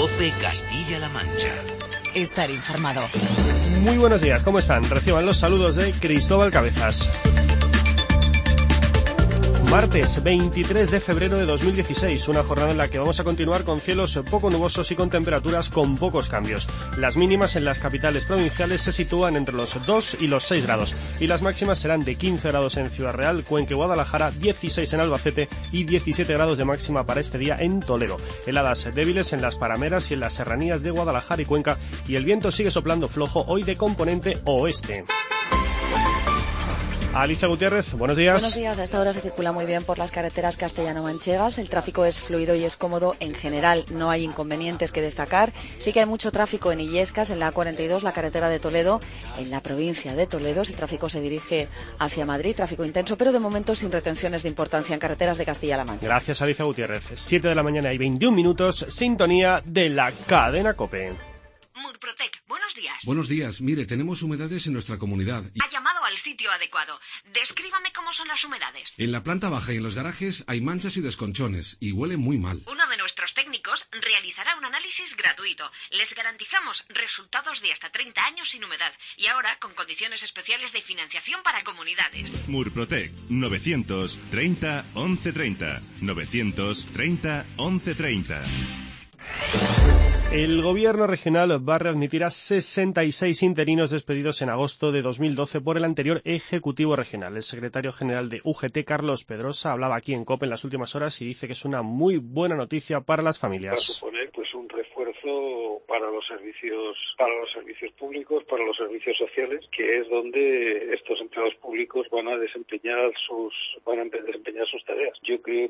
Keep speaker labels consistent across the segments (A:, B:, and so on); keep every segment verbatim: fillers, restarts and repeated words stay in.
A: COPE Castilla-La Mancha.
B: Estar informado.
C: Muy buenos días, ¿cómo están? Reciban los saludos de Cristóbal Cabezas. Martes veintitrés de febrero de dos mil dieciséis, una jornada en la que vamos a continuar con cielos poco nubosos y con temperaturas con pocos cambios. Las mínimas en las capitales provinciales se sitúan entre los dos y los seis grados y las máximas serán de quince grados en Ciudad Real, Cuenca y Guadalajara, dieciséis en Albacete y diecisiete grados de máxima para este día en Toledo. Heladas débiles en las parameras y en las serranías de Guadalajara y Cuenca y el viento sigue soplando flojo hoy de componente oeste. Alicia Gutiérrez, buenos días.
D: Buenos días. A esta hora se circula muy bien por las carreteras castellano-manchegas. El tráfico es fluido y es cómodo. En general no hay inconvenientes que destacar. Sí que hay mucho tráfico en Illescas, en la A cuarenta y dos, la carretera de Toledo, en la provincia de Toledo. Si tráfico se dirige hacia Madrid, tráfico intenso, pero de momento sin retenciones de importancia en carreteras de Castilla-La Mancha.
C: Gracias, Alicia Gutiérrez. siete de la mañana y veintiún minutos, sintonía de la cadena COPE.
E: Murprotec, buenos días.
F: Buenos días. Mire, tenemos humedades en nuestra comunidad. Y...
E: Ha llamado al sitio adecuado. Descríbame cómo son las humedades.
F: En la planta baja y en los garajes hay manchas y desconchones y huele muy mal.
E: Uno de nuestros técnicos realizará un análisis gratuito. Les garantizamos resultados de hasta treinta años sin humedad y ahora con condiciones especiales de financiación para comunidades.
G: Murprotec, novecientos treinta once treinta. novecientos treinta once treinta.
C: El gobierno regional va a readmitir a sesenta y seis interinos despedidos en agosto de dos mil doce por el anterior Ejecutivo Regional. El secretario general de U G T, Carlos Pedrosa, hablaba aquí en COPE en las últimas horas y dice que es una muy buena noticia para las familias.
H: Va a suponer pues un refuerzo para los servicios, para los servicios públicos, para los servicios sociales, que es donde estos empleados públicos van a desempeñar sus, van a desempeñar sus tareas. Yo creo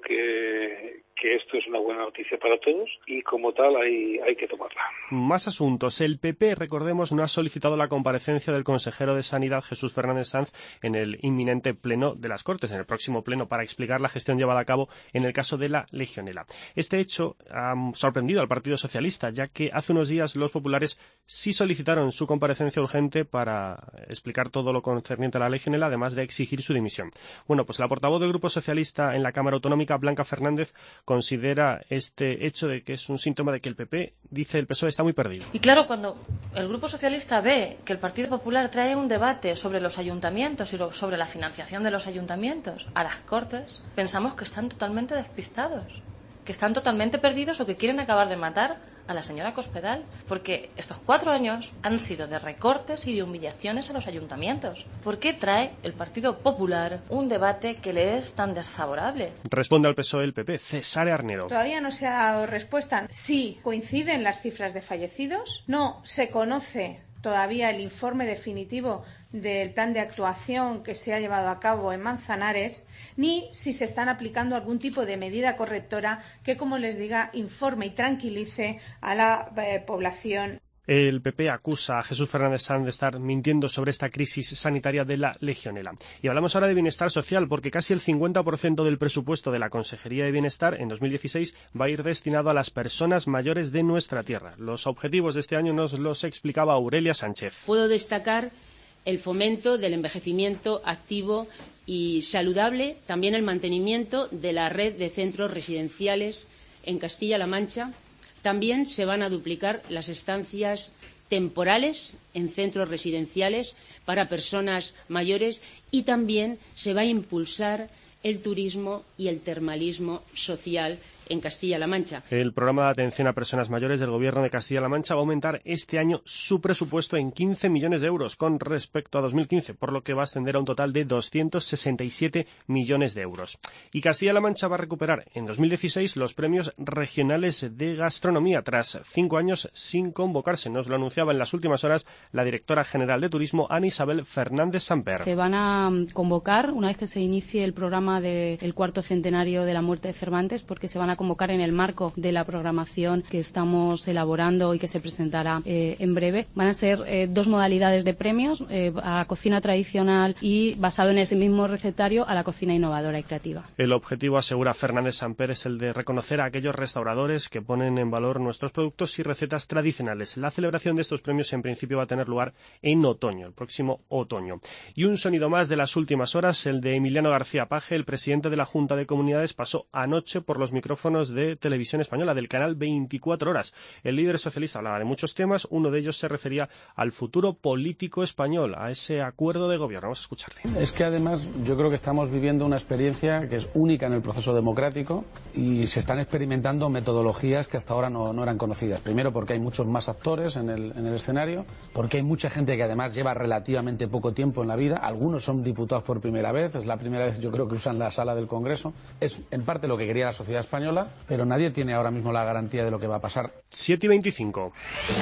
H: que que esto es una buena noticia para todos y como tal hay, hay que tomarla.
C: Más asuntos. El P P, recordemos, no ha solicitado la comparecencia del consejero de Sanidad, Jesús Fernández Sanz, en el inminente pleno de las Cortes, en el próximo pleno, para explicar la gestión llevada a cabo en el caso de la Legionela. Este hecho ha sorprendido al Partido Socialista, ya que hace unos días los populares sí solicitaron su comparecencia urgente para explicar todo lo concerniente a la Legionela, además de exigir su dimisión. Bueno, pues la portavoz del Grupo Socialista en la Cámara Autonómica, Blanca Fernández, considera este hecho de que es un síntoma de que el P P, dice el P S O E, está muy perdido.
I: Y claro, cuando el Grupo Socialista ve que el Partido Popular trae un debate sobre los ayuntamientos y lo, sobre la financiación de los ayuntamientos a las Cortes, pensamos que están totalmente despistados, que están totalmente perdidos o que quieren acabar de matar a la señora Cospedal, porque estos cuatro años han sido de recortes y de humillaciones a los ayuntamientos. ¿Por qué trae el Partido Popular un debate que le es tan desfavorable?
C: Responde al P S O E el P P, Cesare Arnedo.
J: Todavía no se ha dado respuesta. Sí, coinciden las cifras de fallecidos. No se conoce todavía el informe definitivo del plan de actuación que se ha llevado a cabo en Manzanares, ni si se están aplicando algún tipo de medida correctora que, como les diga, informe y tranquilice a la eh, población.
C: El P P acusa a Jesús Fernández Sanz de estar mintiendo sobre esta crisis sanitaria de la Legionela. Y hablamos ahora de bienestar social, porque casi el cincuenta por ciento del presupuesto de la Consejería de Bienestar en dos mil dieciséis va a ir destinado a las personas mayores de nuestra tierra. Los objetivos de este año nos los explicaba Aurelia Sánchez.
K: Puedo destacar el fomento del envejecimiento activo y saludable, también el mantenimiento de la red de centros residenciales en Castilla-La Mancha. También se van a duplicar las estancias temporales en centros residenciales para personas mayores y también se va a impulsar el turismo y el termalismo social en Castilla-La Mancha.
C: El programa de atención a personas mayores del Gobierno de Castilla-La Mancha va a aumentar este año su presupuesto en quince millones de euros con respecto a dos mil quince, por lo que va a ascender a un total de doscientos sesenta y siete millones de euros. Y Castilla-La Mancha va a recuperar en dos mil dieciséis los premios regionales de gastronomía tras cinco años sin convocarse. Nos lo anunciaba en las últimas horas la directora general de Turismo, Ana Isabel Fernández Samper.
L: Se van a convocar una vez que se inicie el programa del cuarto centenario de la muerte de Cervantes, porque se van a convocar en el marco de la programación que estamos elaborando y que se presentará eh, en breve. Van a ser eh, dos modalidades de premios, eh, a la cocina tradicional y, basado en ese mismo recetario, a la cocina innovadora y creativa.
C: El objetivo, asegura Fernández Samper, es el de reconocer a aquellos restauradores que ponen en valor nuestros productos y recetas tradicionales. La celebración de estos premios en principio va a tener lugar en otoño, el próximo otoño. Y un sonido más de las últimas horas, el de Emiliano García Paje, el presidente de la Junta de Comunidades, pasó anoche por los micrófonos micrófonos de Televisión Española, del canal veinticuatro horas. El líder socialista hablaba de muchos temas, uno de ellos se refería al futuro político español, a ese acuerdo de gobierno. Vamos a escucharle.
M: Es que además yo creo que estamos viviendo una experiencia que es única en el proceso democrático y se están experimentando metodologías que hasta ahora no, no eran conocidas. Primero porque hay muchos más actores en el, en el escenario, porque hay mucha gente que además lleva relativamente poco tiempo en la vida, algunos son diputados por primera vez, es la primera vez yo creo que usan la sala del Congreso. Es en parte lo que quería la sociedad española, pero nadie tiene ahora mismo la garantía de lo que va a pasar.
C: siete y veinticinco.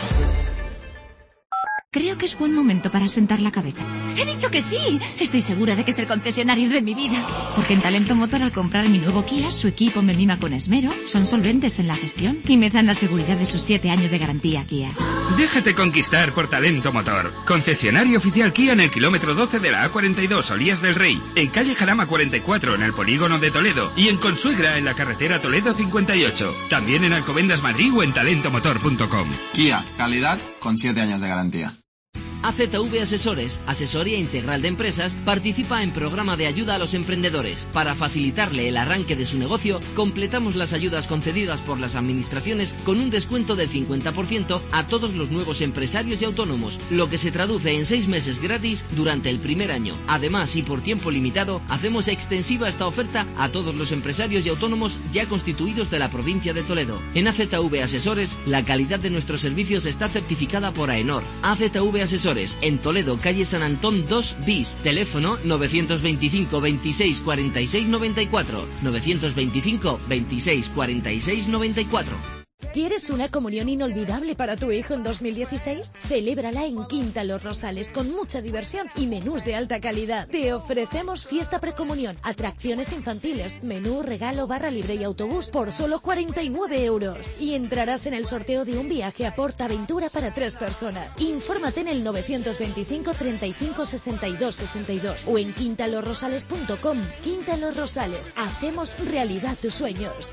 N: Creo que es buen momento para sentar la cabeza. ¡He dicho que sí! Estoy segura de que es el concesionario de mi vida. Porque en Talento Motor, al comprar mi nuevo Kia, su equipo me mima con esmero, son solventes en la gestión y me dan la seguridad de sus siete años de garantía Kia.
O: Déjate conquistar por Talento Motor. Concesionario oficial Kia en el kilómetro doce de la A cuarenta y dos, Olías del Rey. En calle Jarama cuarenta y cuatro, en el polígono de Toledo. Y en Consuegra, en la carretera Toledo cincuenta y ocho. También en Alcobendas Madrid o en talento motor punto com.
P: Kia, calidad con siete años de garantía.
Q: A Z V Asesores, asesoría integral de empresas, participa en programa de ayuda a los emprendedores. Para facilitarle el arranque de su negocio, completamos las ayudas concedidas por las administraciones con un descuento del cincuenta por ciento a todos los nuevos empresarios y autónomos, lo que se traduce en seis meses gratis durante el primer año. Además, y por tiempo limitado, hacemos extensiva esta oferta a todos los empresarios y autónomos ya constituidos de la provincia de Toledo. En A Z V Asesores, la calidad de nuestros servicios está certificada por AENOR. A Z V Asesores, en Toledo, calle San Antón dos bis, teléfono novecientos veinticinco veintiséis cuarenta y seis noventa y cuatro, novecientos veinticinco veintiséis cuarenta y seis noventa y cuatro.
R: ¿Quieres una comunión inolvidable para tu hijo en dos mil dieciséis? Celébrala en Quinta Los Rosales con mucha diversión y menús de alta calidad. Te ofrecemos fiesta precomunión, atracciones infantiles, menú, regalo, barra libre y autobús por solo cuarenta y nueve euros. Y entrarás en el sorteo de un viaje a PortAventura para tres personas. Infórmate en el novecientos veinticinco treinta y cinco sesenta y dos sesenta y dos o en quinta los rosales punto com. Quinta Los Rosales, hacemos realidad tus sueños.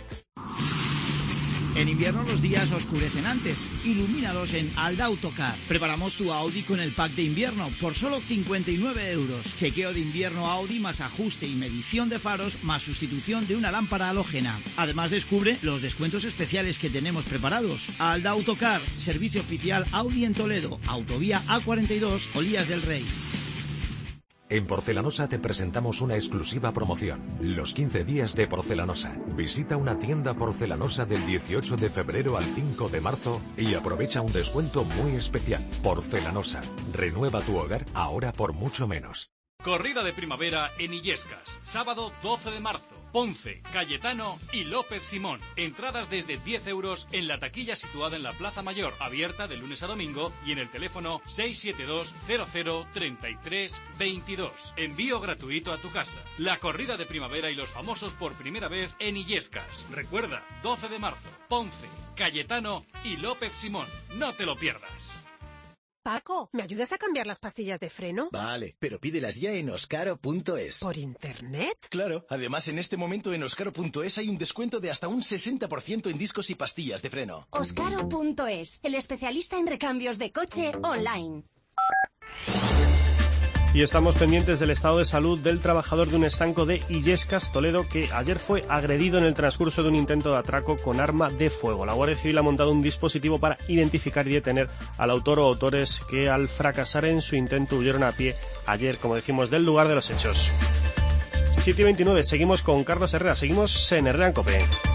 S: En invierno los días oscurecen antes. Ilumínalos en Alda Autocar. Preparamos tu Audi con el pack de invierno por solo cincuenta y nueve euros. Chequeo de invierno Audi más ajuste y medición de faros más sustitución de una lámpara halógena. Además descubre los descuentos especiales que tenemos preparados. Alda Autocar, servicio oficial Audi en Toledo. Autovía A cuarenta y dos, Olías del Rey.
T: En Porcelanosa te presentamos una exclusiva promoción. Los quince días de Porcelanosa. Visita una tienda porcelanosa del dieciocho de febrero al cinco de marzo y aprovecha un descuento muy especial. Porcelanosa. Renueva tu hogar ahora por mucho menos.
U: Corrida de primavera en Illescas. Sábado doce de marzo. Ponce, Cayetano y López Simón. Entradas desde diez euros en la taquilla situada en la Plaza Mayor, abierta de lunes a domingo y en el teléfono seis siete dos cero cero treinta y tres veintidós. Envío gratuito a tu casa. La corrida de primavera y los famosos por primera vez en Illescas. Recuerda, doce de marzo, Ponce, Cayetano y López Simón. No te lo pierdas.
V: Paco, ¿me ayudas a cambiar las pastillas de freno?
W: Vale, pero pídelas ya en oscaro punto es.
V: ¿Por internet?
W: Claro, además en este momento en oscaro punto es hay un descuento de hasta un sesenta por ciento en discos y pastillas de freno.
V: oscaro punto es, el especialista en recambios de coche online.
C: Y estamos pendientes del estado de salud del trabajador de un estanco de Illescas, Toledo, que ayer fue agredido en el transcurso de un intento de atraco con arma de fuego. La Guardia Civil ha montado un dispositivo para identificar y detener al autor o autores que al fracasar en su intento huyeron a pie ayer, como decimos, del lugar de los hechos. siete y veintinueve, seguimos con Carlos Herrera, seguimos en Herrera en COPE.